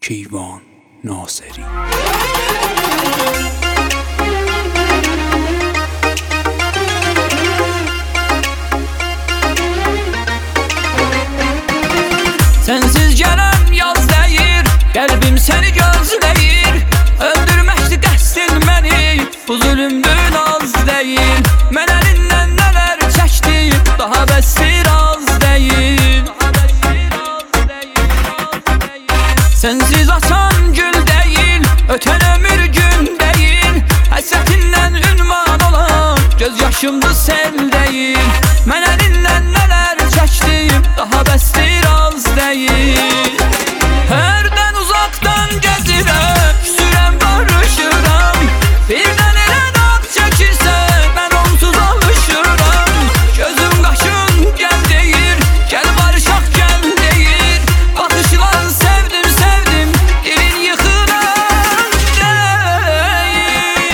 Keyvan Naseri. Sensiz gelen yaz değil, kalbim seni gözleyir. Öldürmekti qəsdin beni, bu zulümdür az değil. Mən əlindən nələr çəkdim, daha bəsdir az değil. Sensiz açan gül değil, öten ömür gün değil. Həsrətindən ünvan olan göz yaşımdı sel değil. Mən əlindən nələr çəkdim, daha bəsdir az değil. Hərdən uzaqdan gəzirəm, sürəm barışıram. Birdən elə dağ çəkirsə, mən onsuz alışıram. Gözüm qaşın gəl deyir, gəl barışaq gəl deyir. Baxışlan sevdim sevdim, dilin yıxılan deyir.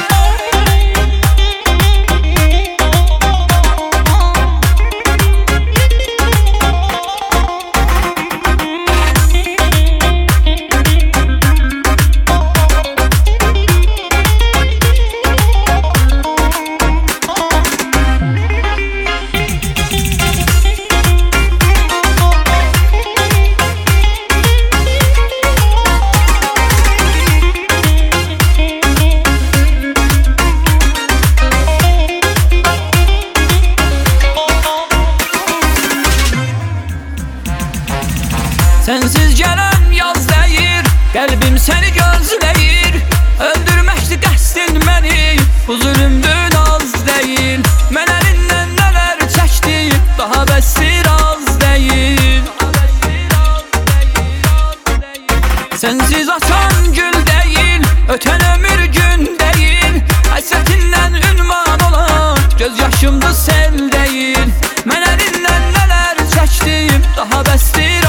Sensiz gelen yaz değil, kalbim seni gözleyir. Öldürmekti qəsdin beni, bu zulümdür az değil. Mən əlindən nələr çəkdim, daha bəsdir az değil. Sensiz açan gül değil, öten ömür gün değil. Həsrətindən ünvan olan göz yaşımdı sel değil. Mən əlindən nələr çəkdim, daha bəsdir